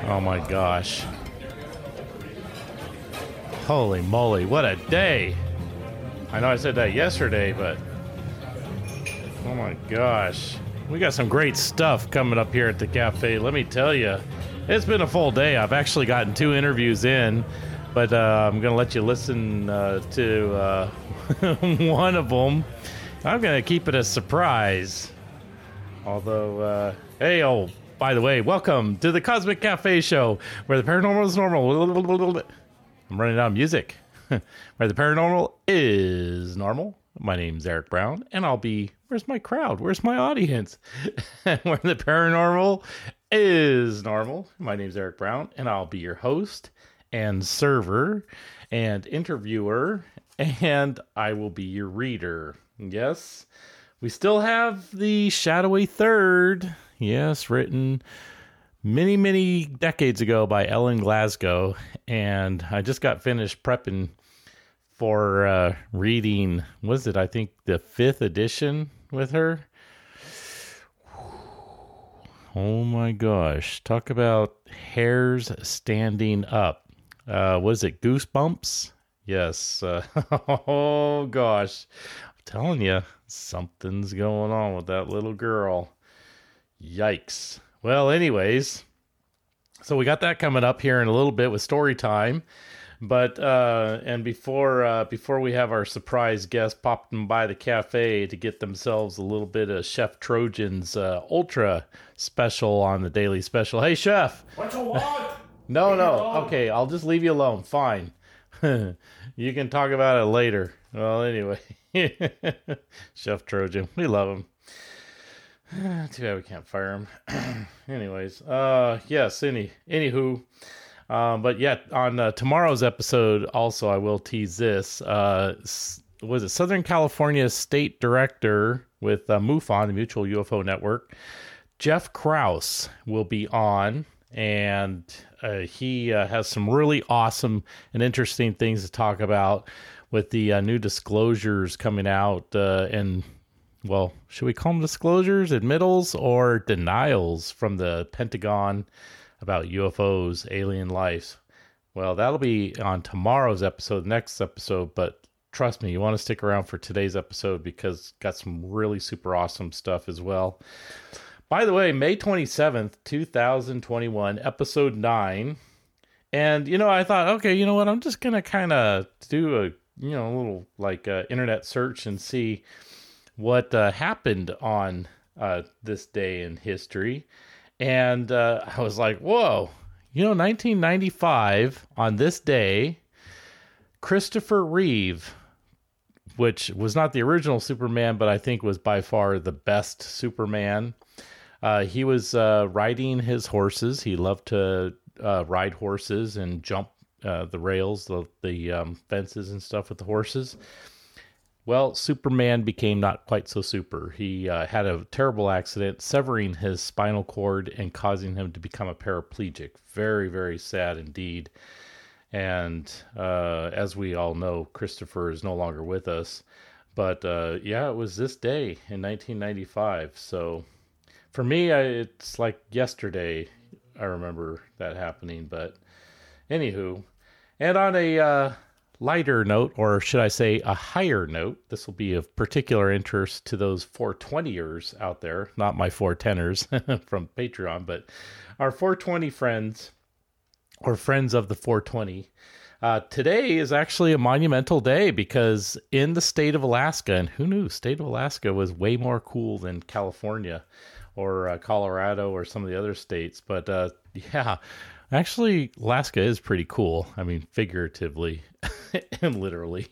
Oh my gosh. Holy moly, what a day. I know I said that yesterday, but oh my gosh. We got some great stuff coming up here at the cafe. Let me tell you, it's been a full day. I've actually gotten 2 interviews in, but I'm going to let you listen to one of them. I'm going to keep it a surprise. Although, hey, oh, by the way, welcome to the Cosmic Cafe Show, where the paranormal is normal. I'm running out of music. Where the paranormal is normal. My name's Eric Brown, and I'll be... Where's my crowd? Where's my audience? Where the paranormal is normal. My name's Eric Brown, and I'll be your host and server and interviewer, and I will be your reader. Yes, we still have the Shadowy Third. Yes, written many, many decades ago by Ellen Glasgow, and I just got finished prepping for reading, was it, I think, the 5th edition with her. Oh my gosh. Talk about hairs standing up. Was it Goosebumps? Yes. Oh gosh. I'm telling you, something's going on with that little girl. Yikes. Well, anyways, so we got that coming up here in a little bit with story time. But and before we have our surprise guest popping by the cafe to get themselves a little bit of Chef Trojan's ultra special on the daily special. Hey, Chef. What you want? No. Okay, I'll just leave you alone. Fine. You can talk about it later. Well, anyway, Chef Trojan, we love him. Too bad we can't fire him. Anyways, yes. Anywho. But yeah, on tomorrow's episode, also, I will tease this. Was it Southern California State Director with MUFON, the Mutual UFO Network, Jeff Krause will be on, and he has some really awesome and interesting things to talk about with the new disclosures coming out. And, well, should we call them disclosures, admittals, or denials from the Pentagon about UFOs, alien life? Well, that'll be on tomorrow's episode, next episode, but trust me, you want to stick around for today's episode because it's got some really super awesome stuff as well. By the way, May 27th, 2021, episode 9. And, I thought, okay, you know what? I'm just going to kind of do a little internet search and see what happened on this day in history. And I was like, whoa, 1995, on this day, Christopher Reeve, which was not the original Superman, but I think was by far the best Superman. He was riding his horses. He loved to ride horses and jump the rails, the fences and stuff with the horses. Well, Superman became not quite so super. He had a terrible accident, severing his spinal cord and causing him to become a paraplegic. Very, very sad indeed. And as we all know, Christopher is no longer with us. But yeah, it was this day in 1995. So for me, it's like yesterday I remember that happening. But anywho, and on a... lighter note, or should I say a higher note, this will be of particular interest to those 420ers out there, not my 410ers from Patreon, but our 420 friends, or friends of the 420. Today is actually a monumental day because in the state of Alaska, and who knew, state of Alaska was way more cool than California or Colorado or some of the other states, but yeah, actually, Alaska is pretty cool. I mean, figuratively and literally.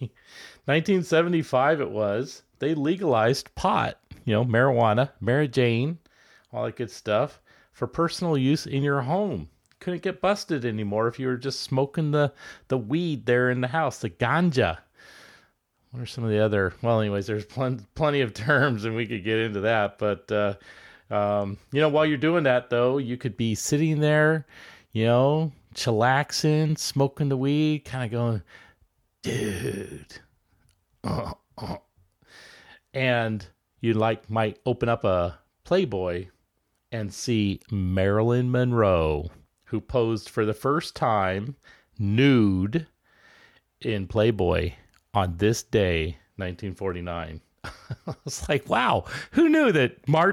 1975 it was. They legalized pot, marijuana, Mary Jane, all that good stuff, for personal use in your home. Couldn't get busted anymore if you were just smoking the weed there in the house, the ganja. What are some of the other... Well, anyways, there's plenty of terms, and we could get into that. But, while you're doing that, though, you could be sitting there, chillaxing, smoking the weed, kind of going, dude. And you might open up a Playboy and see Marilyn Monroe, who posed for the first time nude in Playboy on this day, 1949. I was like, wow, who knew that May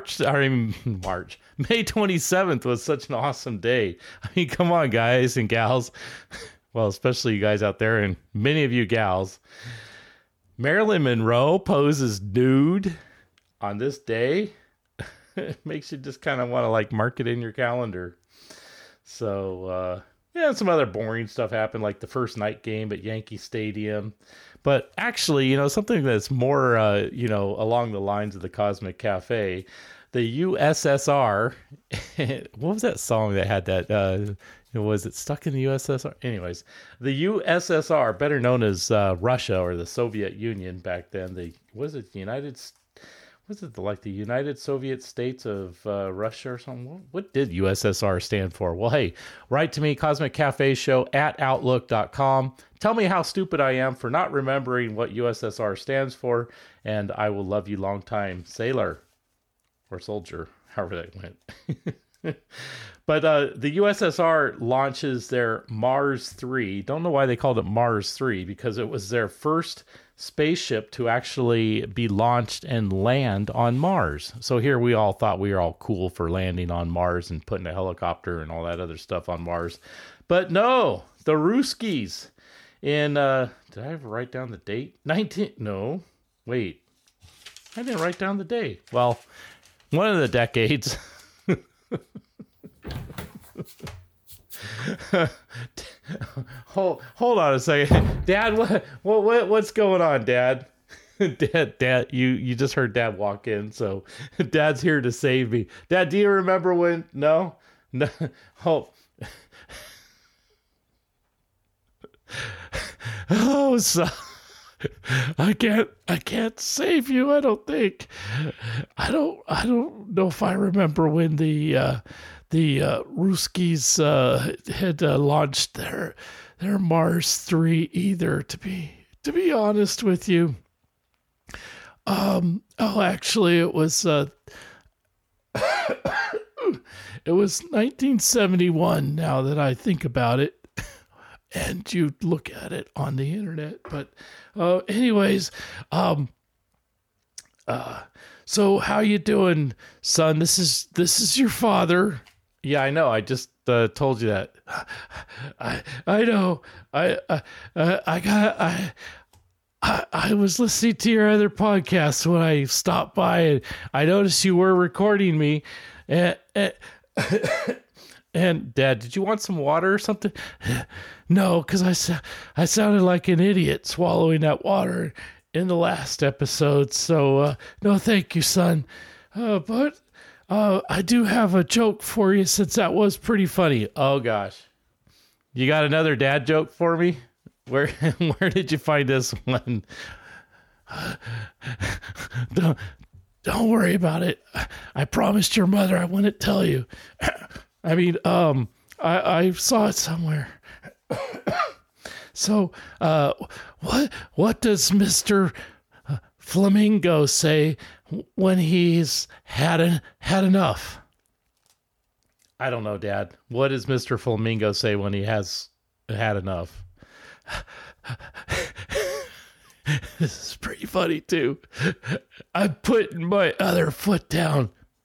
27th was such an awesome day? I mean, come on, guys and gals. Well, especially you guys out there and many of you gals. Marilyn Monroe poses nude on this day. It makes you just kind of want to like mark it in your calendar. So, yeah, some other boring stuff happened, like the first night game at Yankee Stadium. But actually, you know, something that's more, along the lines of the Cosmic Cafe, the USSR, what was that song that had that, was it Stuck in the USSR? Anyways, the USSR, better known as Russia or the Soviet Union back then, the United Soviet States of Russia or something? What did USSR stand for? Well, hey, write to me, Cosmic Cafe Show at Outlook.com. Tell me how stupid I am for not remembering what USSR stands for, and I will love you long time, sailor or soldier, however that went. But the USSR launches their Mars 3. Don't know why they called it Mars 3, because it was their first spaceship to actually be launched and land on Mars. So here we all thought we were all cool for landing on Mars and putting a helicopter and all that other stuff on Mars. But no, the Ruskies in, did I ever write down the date? I didn't write down the day. Well, one of the decades. Hold on a second, Dad. What's going on, Dad? Dad, you just heard Dad walk in, so Dad's here to save me. Dad, do you remember when? No. Oh, so I can't save you. I don't think. I don't know if I remember when the Ruskies had launched their Mars 3 either, to be honest with you. Actually it was 1971 now that I think about it. And you look at it on the internet, but anyways, so how you doing, son? This is your father. Yeah, I know. I just told you that. I know. I was listening to your other podcast when I stopped by, and I noticed you were recording me. And Dad, did you want some water or something? No, because I sounded like an idiot swallowing that water in the last episode. So no, thank you, son. But I do have a joke for you, since that was pretty funny. Oh gosh, you got another dad joke for me? Where did you find this one? Don't worry about it. I promised your mother I wouldn't tell you. I mean, I saw it somewhere. So, what does Mr. Flamingo say when he's had enough? I don't know, Dad. What does Mr. Flamingo say when he has had enough? This is pretty funny too. I'm putting my other foot down.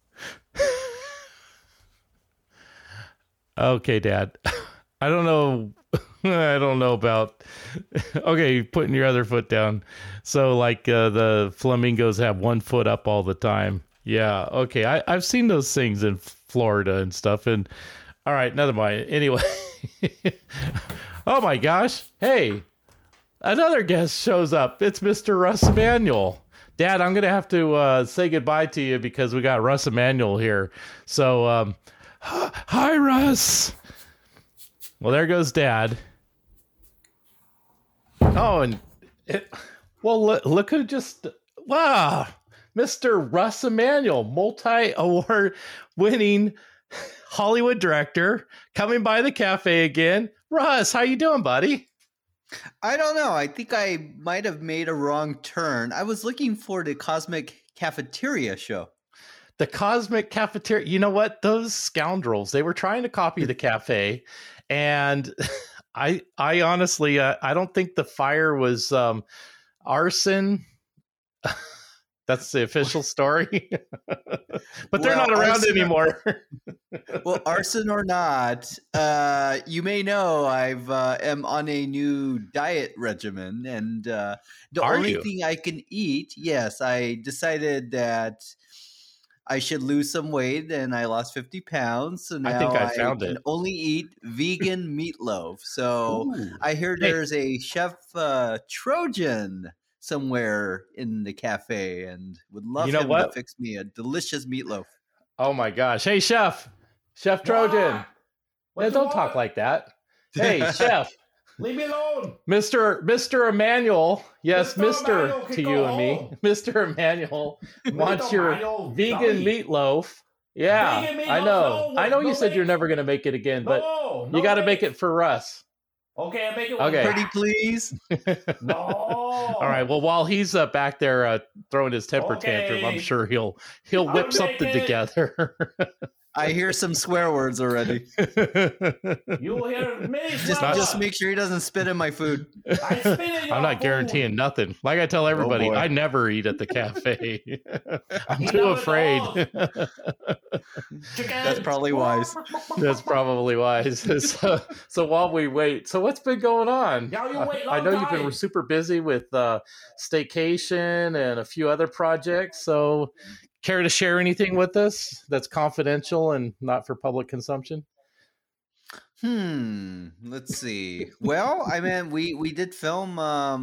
Okay, Dad. I don't know about. Okay, putting your other foot down. So, like the flamingos have one foot up all the time. Yeah. Okay. I've seen those things in Florida and stuff. And all right, never mind. Anyway. Oh my gosh! Hey, another guest shows up. It's Mr. Russ Emanuel. Dad, I'm gonna have to say goodbye to you because we got Russ Emanuel here. So. Hi, Russ. Well, there goes Dad. Oh, and look who just, wow, Mr. Russ Emanuel, multi-award winning Hollywood director, coming by the cafe again. Russ, how you doing, buddy? I don't know. I think I might have made a wrong turn. I was looking for the Cosmic Cafeteria show. The Cosmic Cafeteria. You know what? Those scoundrels, they were trying to copy the cafe. And I honestly, I don't think the fire was arson. That's the official story. But they're not around anymore. Well, arson or not, you may know I've am on a new diet regimen, and the only thing I can eat, yes, I decided that I should lose some weight, and I lost 50 pounds. So now I think I found can it. only eat vegan meatloaf. So I hear there's a Chef Trojan somewhere in the cafe, and would love him to fix me a delicious meatloaf. Oh my gosh. Hey, Chef Trojan. Yeah, don't talk like that. Hey, Chef. Leave me alone. Mr. Emmanuel. Yes, Mr. Emmanuel, to you and me. Mr. Emmanuel wants your vegan meatloaf. Yeah, vegan meatloaf, I know. I know you said you're never going to make it again, but you got to make it for us. Okay, I make it. Okay, pretty please. No. All right. Well, while he's back there throwing his temper tantrum, I'm sure he'll whip something together. I hear some swear words already. You'll hear many just make sure he doesn't spit in my food. I'm not guaranteeing nothing. Like I tell everybody, I never eat at the cafe. I'm too afraid. That's probably wise. That's probably wise. So while we wait, so what's been going on? I know you've been super busy with staycation and a few other projects. So care to share anything with us that's confidential and not for public consumption? Let's see. Well, I mean, we did film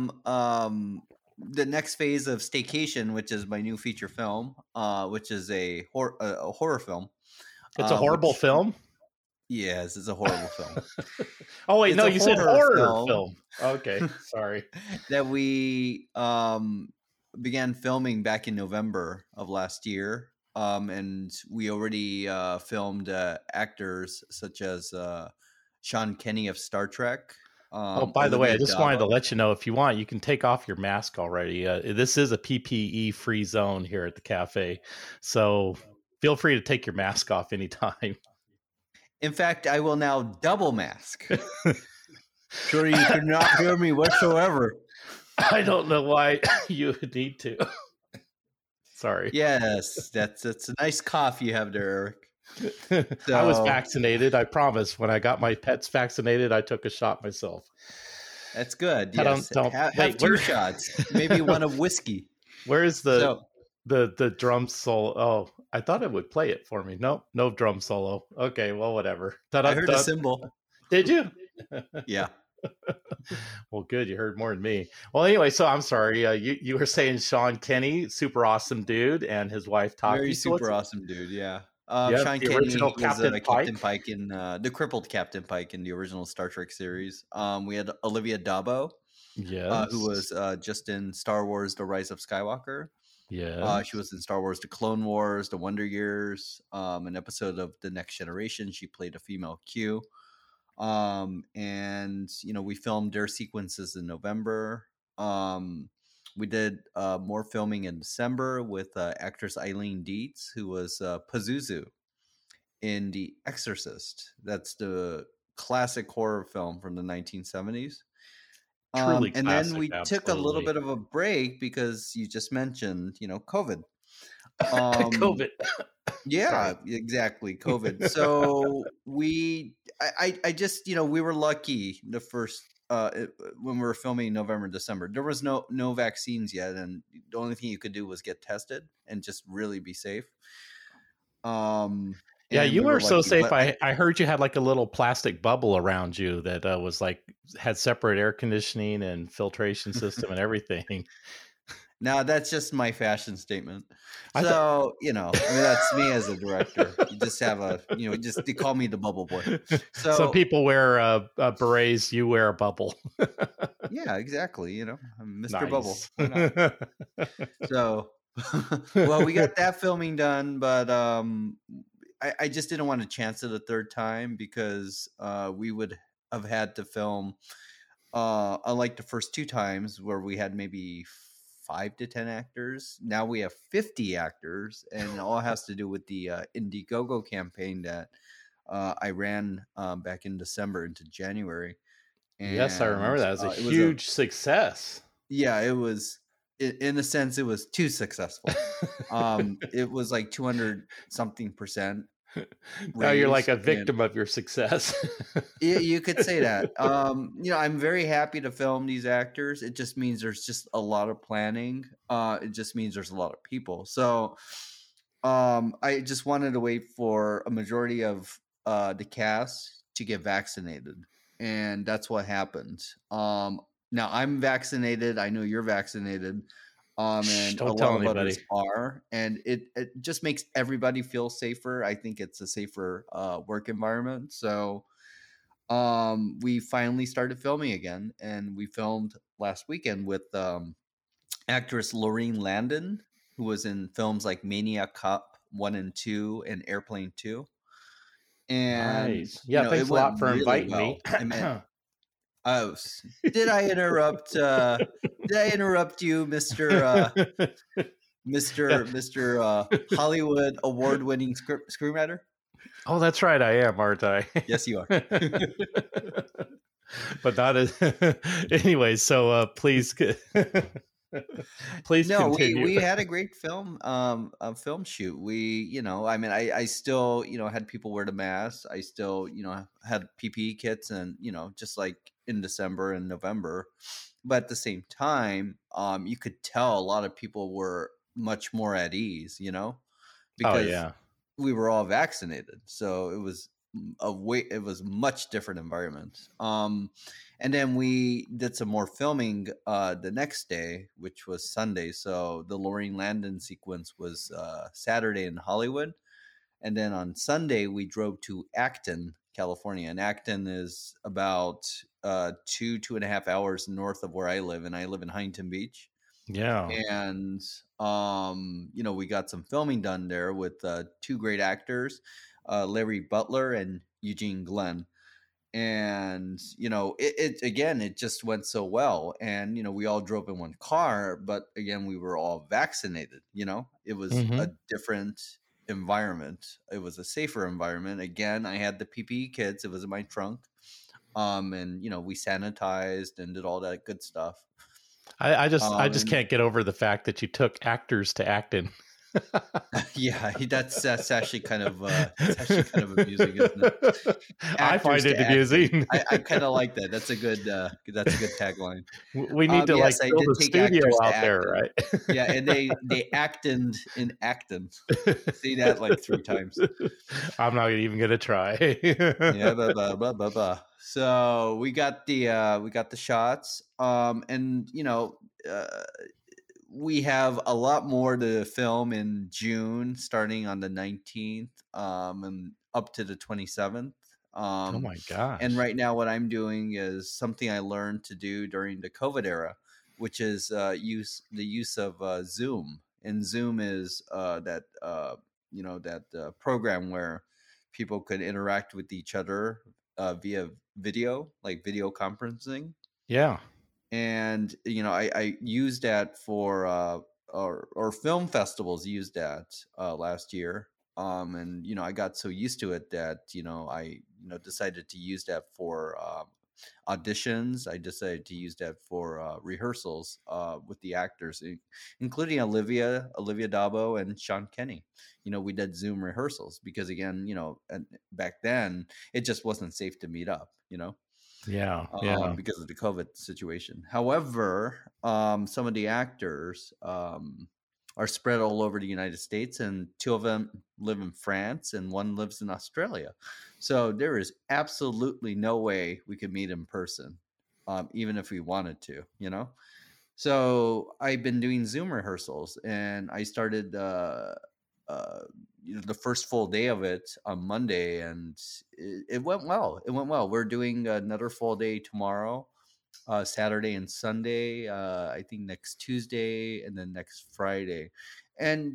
the next phase of Staycation, which is my new feature film, which is a horror film. It's a horrible film? Yes, it's a horrible film. Oh, wait, no, you said horror film. Okay, sorry. That we began filming back in November of last year. And we already filmed actors such as Sean Kenny of Star Trek. By the way, I just wanted to let you know, if you want, you can take off your mask already. This is a PPE free zone here at the cafe. So feel free to take your mask off anytime. In fact, I will now double mask. Sure, you cannot hear me whatsoever. I don't know why you would need to. Sorry. Yes, that's a nice cough you have there, Eric. So, I was vaccinated. I promise. When I got my pets vaccinated, I took a shot myself. That's good. Yes. Have 2 shots. Maybe one of whiskey. Where is the drum solo? Oh, I thought it would play it for me. Nope, no drum solo. Okay, well, whatever. I heard a cymbal. Did you? Yeah. Well, good. You heard more than me. Well, anyway, so I'm sorry. You were saying Sean Kenny, super awesome dude, and his wife Taki. Very super awesome dude. Yeah. Sean Kenny was Captain Pike in the crippled Captain Pike in the original Star Trek series. We had Olivia Dabo, who was just in Star Wars: The Rise of Skywalker. Yeah, she was in Star Wars: The Clone Wars, The Wonder Years, an episode of The Next Generation. She played a female Q. And we filmed their sequences in November. We did more filming in December with actress Eileen Dietz, who was Pazuzu in The Exorcist. That's the classic horror film from the 1970s. Truly and classic, then we took a little bit of a break because you just mentioned, COVID. COVID. Yeah, Sorry. Exactly. COVID. So I just, we were lucky the first, when we were filming November, December, there was no vaccines yet. And the only thing you could do was get tested and just really be safe. Yeah, you were so safe. I heard you had like a little plastic bubble around you that was had separate air conditioning and filtration system and everything. No, that's just my fashion statement. So, that's me as a director. You just have they call me the bubble boy. So people wear berets, you wear a bubble. Yeah, exactly. I'm Mr. Nice. Bubble. So, well, we got that filming done, but I just didn't want to chance it a third time because we would have had to film, unlike the first 2 times where we had maybe 5 to 10 actors. Now we have 50 actors, and it all has to do with the Indiegogo campaign that I ran back in December into January. And, yes, I remember that. It was a huge success. Yeah, it was. In a sense, it was too successful. It was like 200 something percent. Now you're like a victim of your success. You could say that. I'm very happy to film these actors. It just means there's just a lot of planning. It just means there's a lot of people. So I just wanted to wait for a majority of the cast to get vaccinated. And that's what happened. Now I'm vaccinated. I know you're vaccinated. And a lot of others are, and it just makes everybody feel safer. I think it's a safer work environment. So we finally started filming again, and we filmed last weekend with actress Lorraine Landon, who was in films like Maniac Cop 1 and 2 and Airplane 2. And nice. Yeah, thanks a lot for inviting me. Oh, did I interrupt? Did I interrupt you, Mr. Hollywood award-winning screenwriter? Oh, that's right. I am, aren't I? Yes, you are. But not as. Anyway, so please, please. No, continue. we had a great film shoot. I still, had people wear the masks. I still, had PPE kits, and just like in December and November. But at the same time, you could tell a lot of people were much more at ease, because we were all vaccinated. So it was it was much different environment. And then we did some more filming the next day, which was Sunday. So the Lorraine Landon sequence was Saturday in Hollywood. And then on Sunday, we drove to Acton, California. And Acton is about 2.5 hours north of where I live. And I live in Huntington Beach. Yeah. And, we got some filming done there with 2 great actors, Larry Butler and Eugene Glenn. And, it just went so well. And, we all drove in one car, but again, we were all vaccinated, it was a different environment. It was a safer environment. Again, I had the PPE kits. It was in my trunk. And, we sanitized and did all that good stuff. I just can't get over the fact that you took actors to Acton. Yeah, that's actually kind of amusing, isn't it? I find it amusing. I kind of like that. That's a good tagline. We need to build a studio out there, right? Yeah, and they acted in Acton. See that like 3 times. I'm not even gonna try. Yeah, blah, blah, blah. So we got the shots, and we have a lot more to film in June, starting on the 19th, and up to the 27th. Oh my gosh! And right now, what I'm doing is something I learned to do during the COVID era, which is the use of Zoom. And Zoom is that program where people could interact with each other via video, like video conferencing. Yeah. And I used that for or film festivals used that last year, and I got so used to it that I decided to use that for auditions. I decided to use that for rehearsals with the actors, including Olivia Dabo and Sean Kenny. We did Zoom rehearsals because, again, back then it just wasn't safe to meet up. Yeah, because of the COVID situation. However, some of the actors are spread all over the United States, and 2 of them live in France and 1 lives in Australia. So there is absolutely no way we could meet in person, even if we wanted to, So I've been doing Zoom rehearsals, and I started the first full day of it on Monday, and it went well. We're doing another full day tomorrow, Saturday and Sunday, I think next Tuesday, and then next Friday. And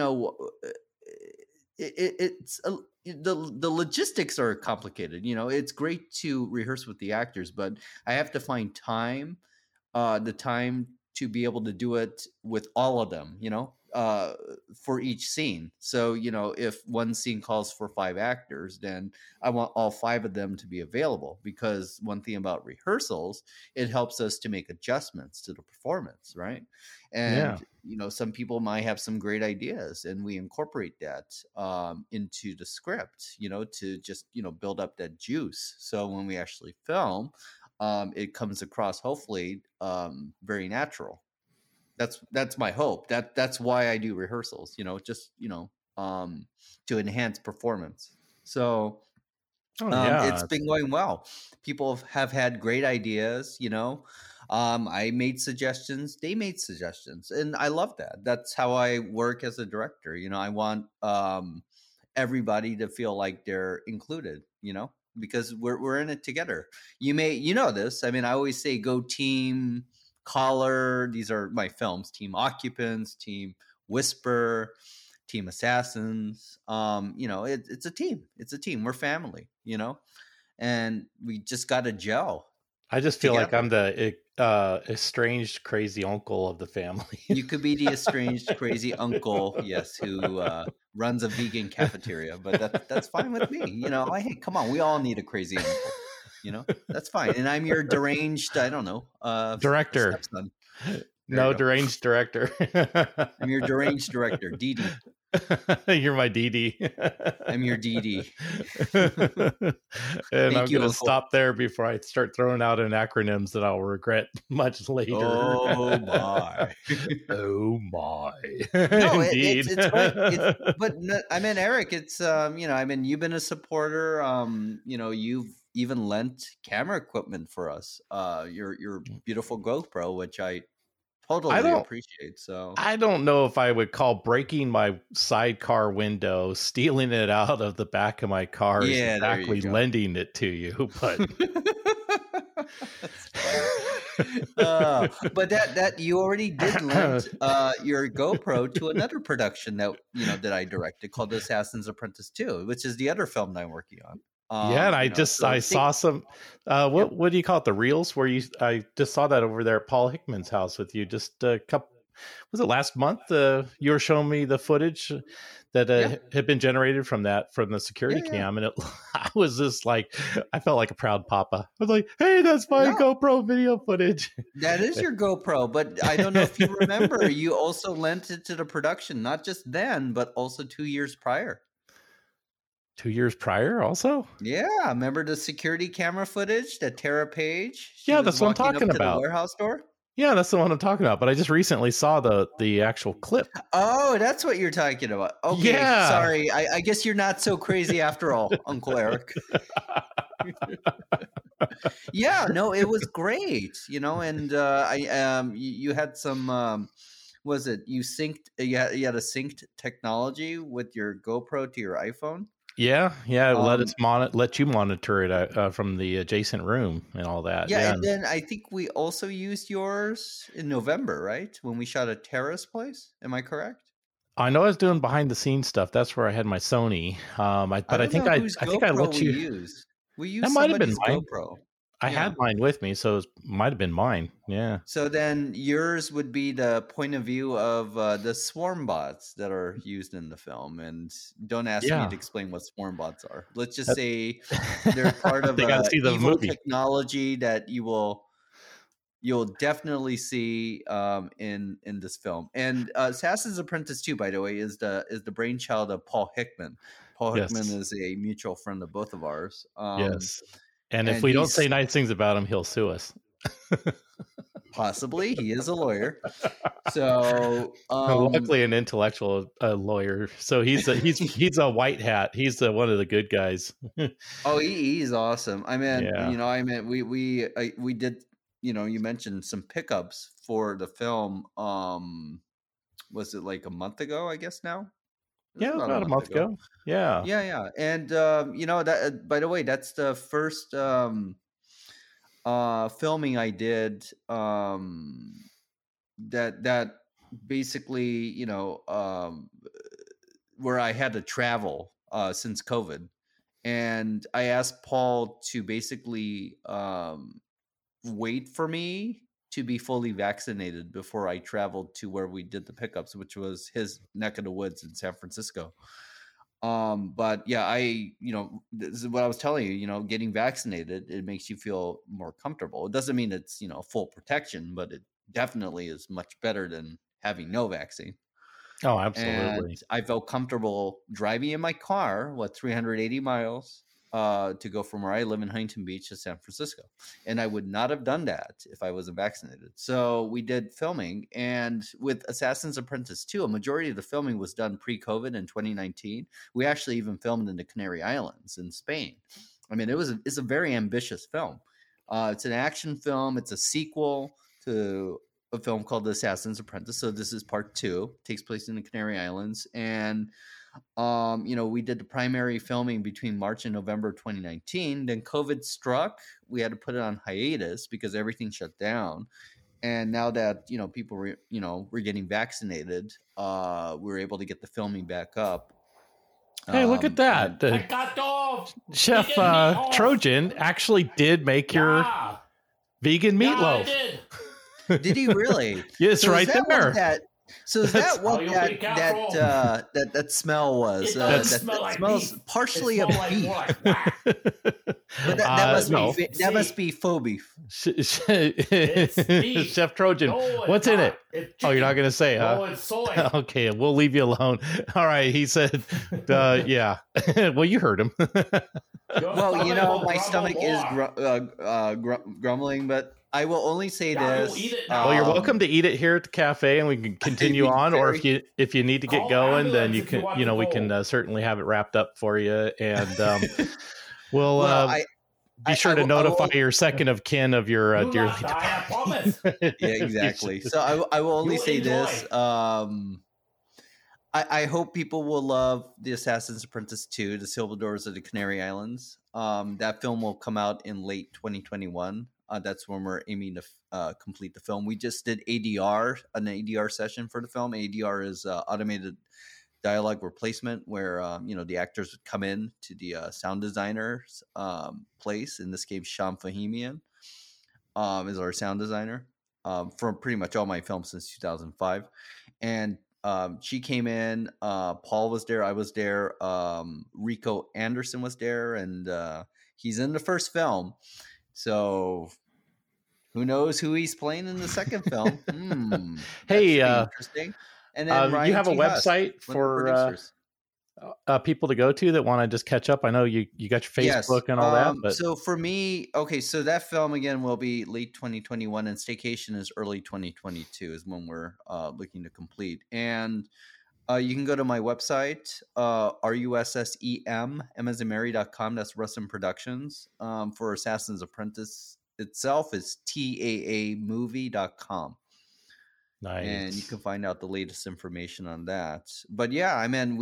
it's the logistics are complicated. It's great to rehearse with the actors, but I have to find time, the time to be able to do it with all of them, for each scene. So, if one scene calls for 5 actors, then I want all 5 of them to be available, because one thing about rehearsals, it helps us to make adjustments to the performance, right? And, some people might have some great ideas, and we incorporate that into the script, to just, build up that juice. So when we actually film, it comes across, hopefully, very natural. That's my hope. That's why I do rehearsals, just to enhance performance. So it's been going well. People have had great ideas. I made suggestions, they made suggestions, and I love that. That's how I work as a director. I want everybody to feel like they're included, because we're in it together. You know this. I mean, I always say, go Team Collar. These are my films: Team Occupants, Team Whisper, Team Assassins. It's a team. It's a team. We're family. And we just got to gel. I just feel like I'm the estranged crazy uncle of the family. You could be the estranged crazy uncle, yes, who runs a vegan cafeteria, but that's fine with me. Hey, come on, we all need a crazy uncle. That's fine. And I'm your deranged, I don't know, director. Stepson. No, deranged director. I'm your deranged director, Dee. You're my Dee. I'm your Dee. And I'm going to stop there before I start throwing out an acronyms that I'll regret much later. Oh my! Oh my! No, it's right. But I mean, Eric, it's you've been a supporter. You've even lent camera equipment for us. Your beautiful GoPro, which I totally appreciate. So I don't know if I would call breaking my sidecar window, stealing it out of the back of my car, exactly lending it to you, but but that you already did lend your GoPro to another production that I directed called Assassin's Apprentice 2, which is the other film that I'm working on. And I saw some what do you call it, the reels where I just saw that over there at Paul Hickman's house with you just a couple, was it last month? You were showing me the footage that had been generated from the security cam, and I was just like, I felt like a proud papa. I was like, hey, that's my GoPro video footage. That is your GoPro, but I don't know if you remember, you also lent it to the production, not just then, but also 2 years prior. 2 years prior also? Yeah. Remember the security camera footage that Tara Page? Yeah, that's what I'm talking about. The warehouse door? Yeah, that's the one I'm talking about. But I just recently saw the actual clip. Oh, that's what you're talking about. Okay, yeah. Sorry. I guess you're not so crazy after all, Uncle Eric. Yeah, no, it was great. And you had some was it you synced you had a synced technology with your GoPro to your iPhone? Yeah, let you monitor it from the adjacent room and all that. Yeah, and then I think we also used yours in November, right? When we shot at Tara's place. Am I correct? I know I was doing behind the scenes stuff. That's where I had my Sony. I think I let you use. We used that might have been mine. GoPro. I had mine with me, so it might have been mine. Yeah. So then yours would be the point of view of the swarm bots that are used in the film. And don't ask me to explain what swarm bots are. Let's just say they're part of evil technology that you'll definitely see in this film. And Assassin's Apprentice 2, by the way, is the brainchild of Paul Hickman. Paul Hickman is a mutual friend of both of ours. Yes. And if we don't say nice things about him, he'll sue us. Possibly. He is a lawyer. So luckily an intellectual lawyer. So he's a white hat. He's one of the good guys. Oh, he's awesome. I mean, we did, you mentioned some pickups for the film. Was it like a month ago, I guess now? Yeah, about a month ago. Yeah. Yeah. And, that, by the way, that's the first filming I did that basically, where I had to travel since COVID. And I asked Paul to basically wait for me to be fully vaccinated before I traveled to where we did the pickups, which was his neck of the woods in San Francisco. But yeah, this is what I was telling you, getting vaccinated, it makes you feel more comfortable. It doesn't mean it's, full protection, but it definitely is much better than having no vaccine. Oh, absolutely. And I felt comfortable driving in my car, 380 miles to go from where I live in Huntington Beach to San Francisco. And I would not have done that if I wasn't vaccinated. So we did filming. And with Assassin's Apprentice 2, a majority of the filming was done pre-COVID in 2019. We actually even filmed in the Canary Islands in Spain. I mean, it's a very ambitious film. It's an action film. It's a sequel to a film called The Assassin's Apprentice. So this is part 2. It takes place in the Canary Islands. And we did the primary filming between March and November 2019. Then COVID struck. We had to put it on hiatus because everything shut down. And now that, people were getting vaccinated, we were able to get the filming back up. Hey, look at that. I got off. Chef Trojan actually did make your vegan meatloaf. I did. Did he really? Yes, So right is that there. is that what Oh, you'll be careful. that smell was? It does That smell like smells beef. partially of beef. Like, But that no. must be faux beef. beef. Chef Trojan, No, it's what's in not. it? It's Oh, you're not chicken. going to say, huh? No, it's soy. Okay, we'll leave you alone. All right, he said, yeah. Well, you heard him. Well, Your will my grumble stomach is more. grumbling, but I will only say Yeah, this. you'll eat it now. Well, you're um, welcome to eat it here at the cafe, and we can continue It'd be on. Or very- if you need to get Call going, then ambulance you if you can. want You know, to we go. can certainly have it wrapped up for you, and we'll well, be sure to I will- notify your second of kin of your Do dearly not die, I promise. yeah, exactly. So I will only You'll say enjoy. this. I hope people will love The Assassin's Apprentice 2, The Silver Doors of the Canary Islands. That film will come out in late 2021. That's when we're aiming to complete the film. We just did an ADR session for the film. ADR is automated dialogue replacement, where the actors would come in to the sound designer's place. In this case, Sean Fahimian is our sound designer from pretty much all my films since 2005. And she came in. Paul was there. I was there. Rico Anderson was there, and he's in the first film. So who knows who he's playing in the second film? Hey, interesting. And then Ryan you have a T. Huss, website one of the for producers. people to go to that want to just catch up. I know you got your Facebook and all that, but So for me, okay, so that film again will be late 2021, and Staycation is early 2022 is when we're looking to complete. And you can go to my website, russem, that's Russem Productions. For Assassin's Apprentice itself is taamovie.com. nice. And you can find out the latest information on that. But yeah,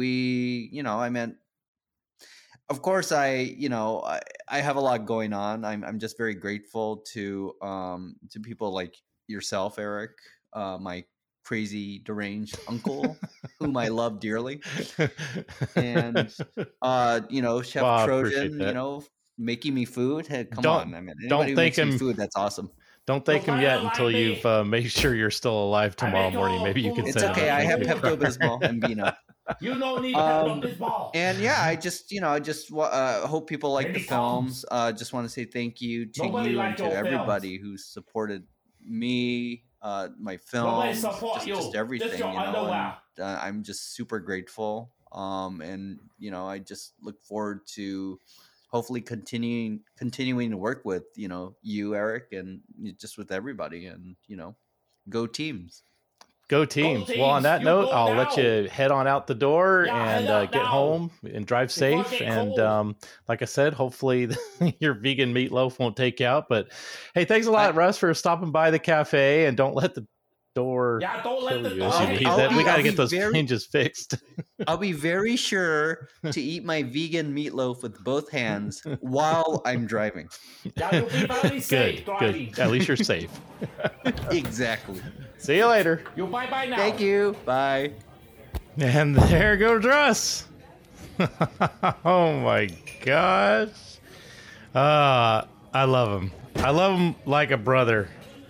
of course, I have a lot going on. I'm just very grateful to people like yourself, Eric, my crazy deranged uncle, whom I love dearly, and Chef Well, I appreciate Trojan, that. making me food. Hey, come Don't- on, I mean, don't anybody who thank makes me him. food, that's awesome. Don't thank him Don't yet lie until to me. you've made sure you're still alive tomorrow make morning. all Maybe you can foods. It's send okay. him I have food. Pepto-Bismol and Beano. You don't need Um, Pepto-Bismol. And yeah, I just hope people like Maybe the films. Just want to say thank you to Nobody you and liked to your everybody who supported me, my Nobody films, support you. just everything. Just your and, underwear. I'm just super grateful. And I just look forward to hopefully continuing to work with you, Eric, and just with everybody, and go teams. Go teams. teams. Well, on that You note, go I'll now. let you head on out the door Yeah, and head out get now. home and drive Before it safe. get And cold. like I said, hopefully your vegan meatloaf won't take you out. But hey, thanks a lot, Russ, for stopping by the cafe. And don't let the door Yeah, don't let kill the you dog as you hit leave. you. That we got to I'll get be those very- hinges fixed. I'll be very sure to eat my vegan meatloaf with both hands while I'm driving. Yeah, you'll be very safe Good, driving. good. At least you're safe. Exactly. See you later. You bye-bye now. Thank you. Bye. And there goes Russ. Oh my gosh. I love him. I love him like a brother.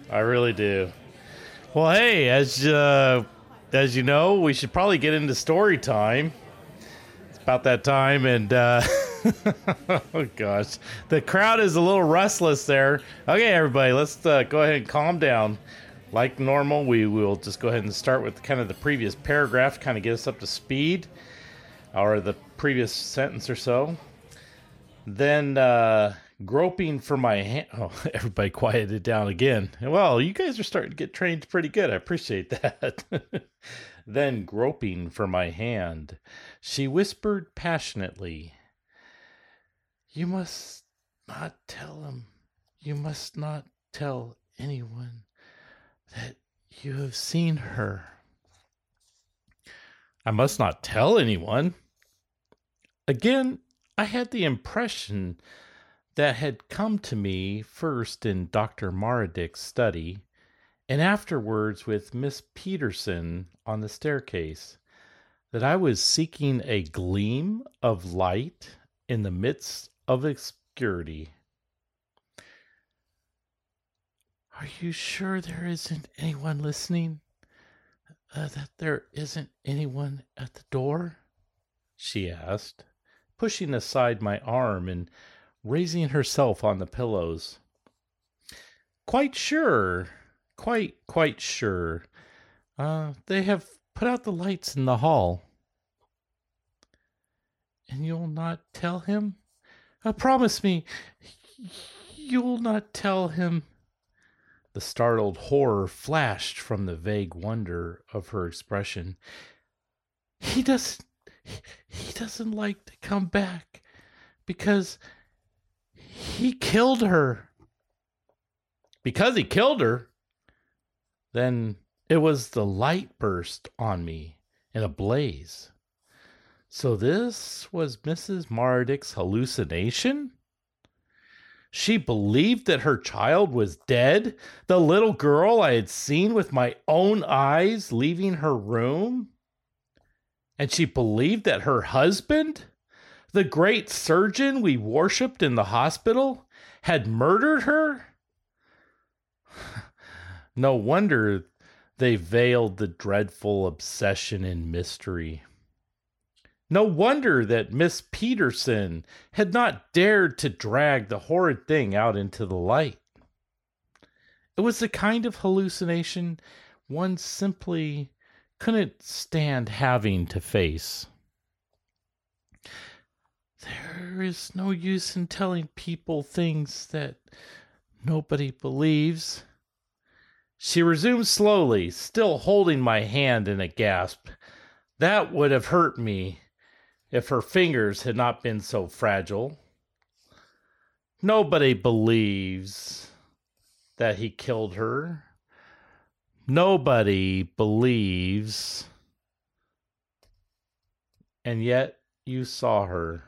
I really do. Well, hey, as you know, we should probably get into story time. It's about that time, and oh gosh, the crowd is a little restless there. Okay, everybody, let's go ahead and calm down. Like normal, we will just go ahead and start with kind of the previous paragraph to kind of get us up to speed, or the previous sentence or so. Then groping for my hand. Oh, everybody quieted down again. Well, you guys are starting to get trained pretty good. I appreciate that. Then groping for my hand, she whispered passionately, "You must not tell him. You must not tell anyone that you have seen her." I must not tell anyone. Again, I had the impression that had come to me first in Dr. Maradick's study, and afterwards with Miss Peterson on the staircase, that I was seeking a gleam of light in the midst of obscurity. "Are you sure there isn't anyone listening? That there isn't anyone at the door?" she asked, pushing aside my arm and raising herself on the pillows. "Quite sure. Quite sure. They have put out the lights in the hall." "And you'll not tell him? Promise me, you'll not tell him." The startled horror flashed from the vague wonder of her expression. He doesn't like to come back because he killed her." "Because he killed her?" Then it was the light burst on me in a blaze. So this was Mrs. Maradick's hallucination? She believed that her child was dead, the little girl I had seen with my own eyes leaving her room? And she believed that her husband, the great surgeon we worshipped in the hospital, had murdered her? No wonder they veiled the dreadful obsession in mystery. No wonder that Miss Peterson had not dared to drag the horrid thing out into the light. It was the kind of hallucination one simply couldn't stand having to face. There is no use in telling people things that nobody believes. She resumed slowly, still holding my hand in a gasp. That would have hurt me if her fingers had not been so fragile. Nobody believes that he killed her. Nobody believes. And yet you saw her.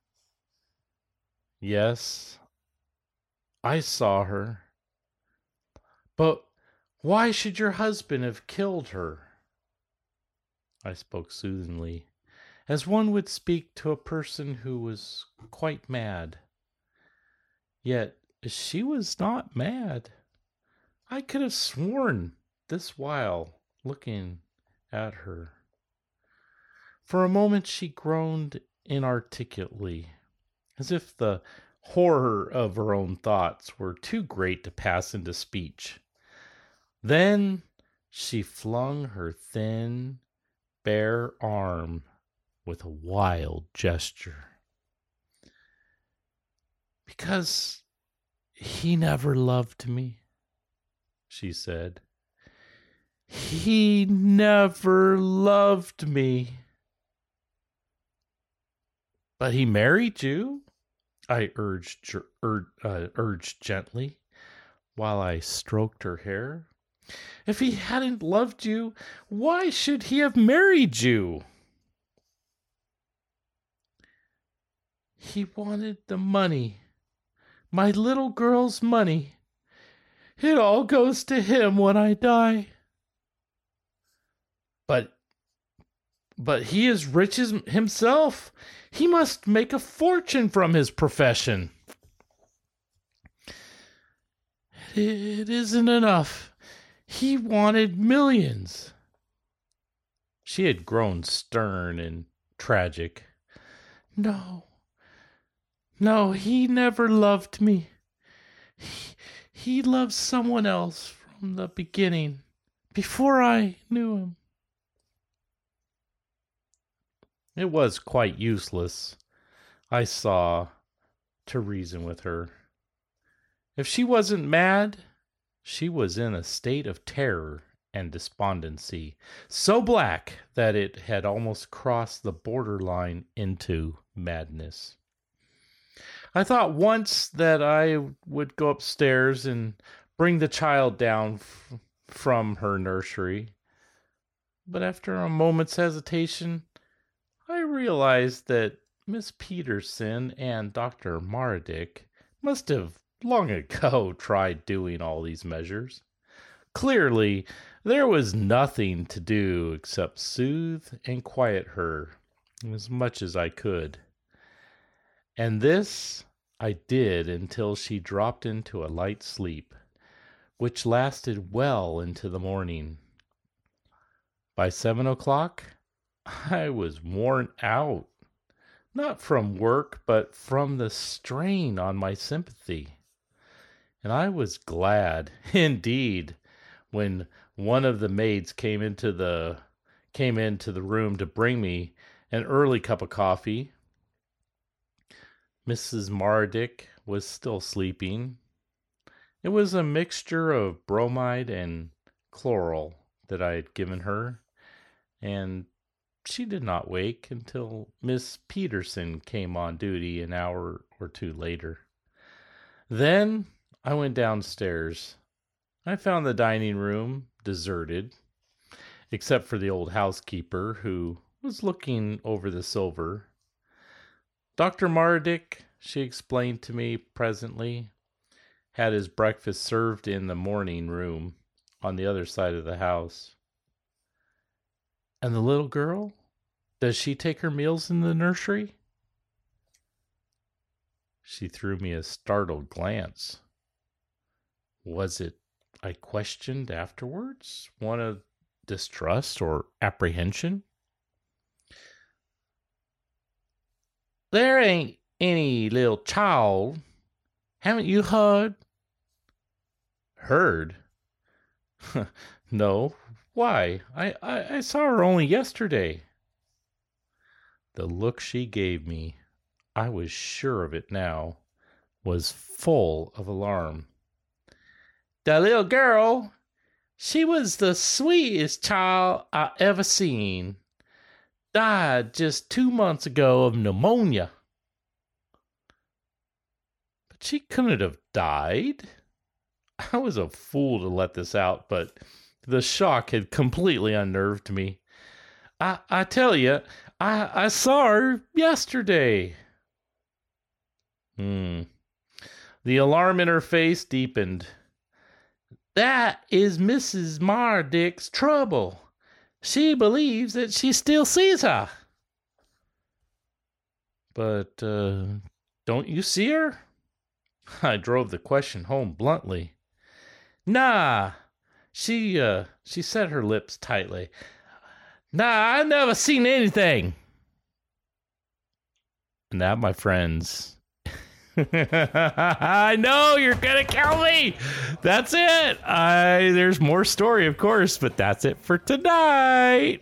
Yes, I saw her. But why should your husband have killed her? I spoke soothingly, as one would speak to a person who was quite mad. Yet she was not mad. I could have sworn this while looking at her. For a moment she groaned inarticulately, as if the horror of her own thoughts were too great to pass into speech. Then she flung her thin, bare arm with a wild gesture. "Because he never loved me," she said. "He never loved me." "But he married you," I urged gently, while I stroked her hair. "If he hadn't loved you, why should he have married you?" "He wanted the money, my little girl's money. It all goes to him when I die." But he is rich himself. He must make a fortune from his profession." it isn't enough. He wanted millions. She had grown stern and tragic. No, he never loved me. He loved someone else from the beginning, before I knew him. It was quite useless, I saw, to reason with her. If she wasn't mad, she was in a state of terror and despondency, so black that it had almost crossed the borderline into madness. I thought once that I would go upstairs and bring the child down from her nursery, but after a moment's hesitation, I realized that Miss Peterson and Dr. Mardick must have long ago tried doing all these measures. Clearly, there was nothing to do except soothe and quiet her as much as I could. And this I did until she dropped into a light sleep, which lasted well into the morning. By 7 o'clock, I was worn out, not from work, but from the strain on my sympathy. And I was glad, indeed, when one of the maids came into the room to bring me an early cup of coffee. Mrs. Mardick was still sleeping. It was a mixture of bromide and chloral that I had given her, and she did not wake until Miss Peterson came on duty an hour or two later. Then I went downstairs. I found the dining room deserted, except for the old housekeeper who was looking over the silver. Dr. Mardick, she explained to me presently, had his breakfast served in the morning room on the other side of the house. And the little girl? Does she take her meals in the nursery? She threw me a startled glance. Was it, I questioned afterwards, one of distrust or apprehension? There ain't any little child. Haven't you heard? Heard? No. Why? I saw her only yesterday. The look she gave me, I was sure of it now, was full of alarm. The little girl, she was the sweetest child I ever seen. Died just 2 months ago of pneumonia. But she couldn't have died. I was a fool to let this out, but the shock had completely unnerved me. I tell you, I saw her yesterday. The alarm in her face deepened. That is Mrs. Mardick's trouble. She believes that she still sees her. But, don't you see her? I drove the question home bluntly. Nah, she set her lips tightly. Nah, I never seen anything. And that, my friends, I know you're gonna kill me. That's it. There's more story, of course, but that's it for tonight.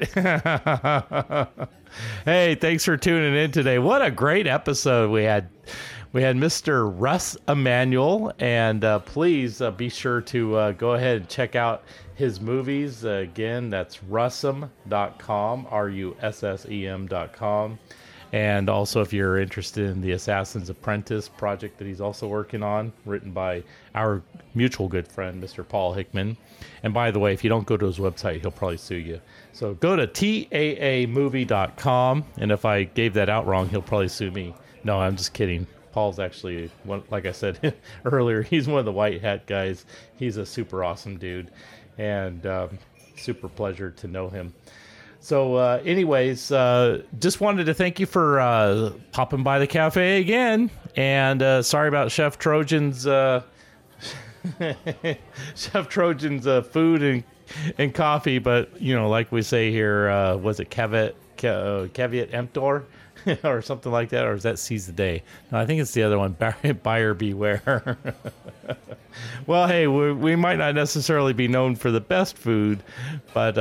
Hey, thanks for tuning in today. What a great episode we had. We had Mr. Russ Emanuel, and please be sure to go ahead and check out his movies. Again, that's russem.com, russem.com. And also, if you're interested in the Assassin's Apprentice project that he's also working on, written by our mutual good friend, Mr. Paul Hickman. And by the way, if you don't go to his website, he'll probably sue you. So go to taamovie.com, and if I gave that out wrong, he'll probably sue me. No, I'm just kidding. Paul's actually, like I said earlier, he's one of the white hat guys. He's a super awesome dude, and super pleasure to know him. So anyways, just wanted to thank you for popping by the cafe again. And sorry about Chef Trojan's Chef Trojan's food and coffee, but like we say here, was it caveat emptor or something like that, or is that seize the day? No, I think it's the other one. Buyer beware. Well, hey, we might not necessarily be known for the best food, but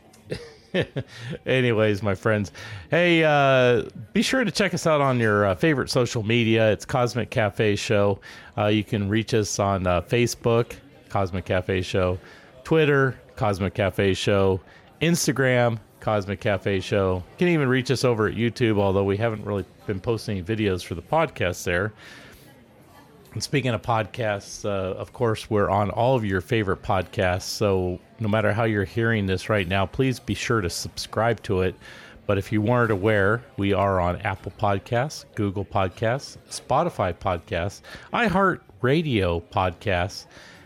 anyways, my friends, hey, be sure to check us out on your favorite social media. It's Cosmic Cafe Show. You can reach us on Facebook, Cosmic Cafe Show, Twitter, Cosmic Cafe Show, Instagram, Cosmic Cafe Show. You can even reach us over at YouTube, although we haven't really been posting any videos for the podcast there. And speaking of podcasts, of course, we're on all of your favorite podcasts. So no matter how you're hearing this right now, please be sure to subscribe to it. But if you weren't aware, we are on Apple Podcasts, Google Podcasts, Spotify Podcasts, iHeartRadio Podcasts,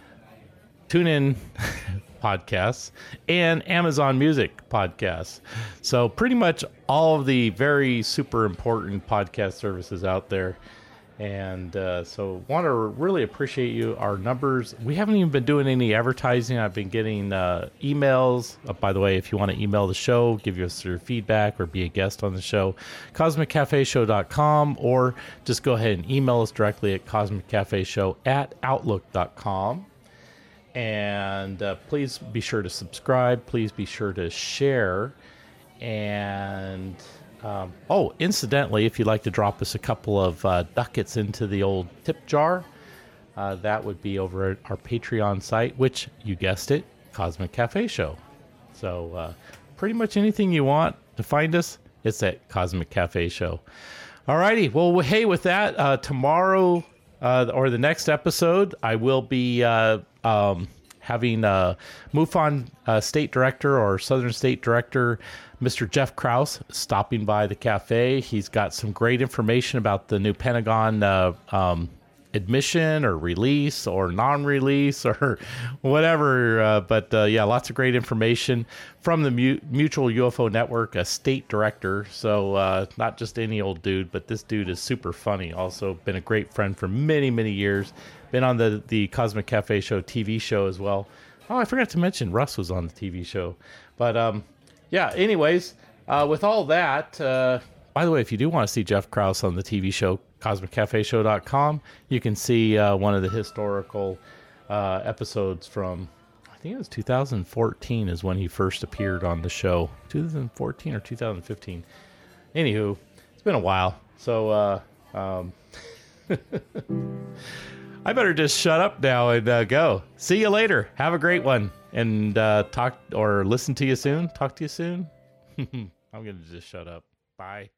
TuneIn Podcasts, and Amazon Music Podcasts. So pretty much all of the very super important podcast services out there. And so want to really appreciate you. Our numbers, we haven't even been doing any advertising. I've been getting emails. By the way, if you want to email the show, give us your feedback or be a guest on the show, CosmicCafeShow.com, or just go ahead and email us directly at CosmicCafeShow@Outlook.com. And please be sure to subscribe. Please be sure to share. And incidentally, if you'd like to drop us a couple of ducats into the old tip jar, that would be over at our Patreon site, which, you guessed it, Cosmic Cafe Show. So pretty much anything you want to find us, it's at Cosmic Cafe Show. All righty. Well, hey, with that, tomorrow or the next episode, I will be having MUFON State Director or Southern State Director, Mr. Jeff Krause, stopping by the cafe. He's got some great information about the new Pentagon admission or release or non-release or whatever. But lots of great information from the Mutual UFO Network, a state director. So not just any old dude, but this dude is super funny. Also been a great friend for many, many years. Been on the Cosmic Cafe Show TV show as well. Oh, I forgot to mention Russ was on the TV show. But anyways, with all that, by the way, if you do want to see Jeff Krause on the TV show, CosmicCafeShow.com, you can see one of the historical episodes from, I think it was 2014 is when he first appeared on the show. 2014 or 2015. Anywho, it's been a while. So I better just shut up now and go. See you later. Have a great one. And talk or listen to you soon. Talk to you soon. I'm going to just shut up. Bye.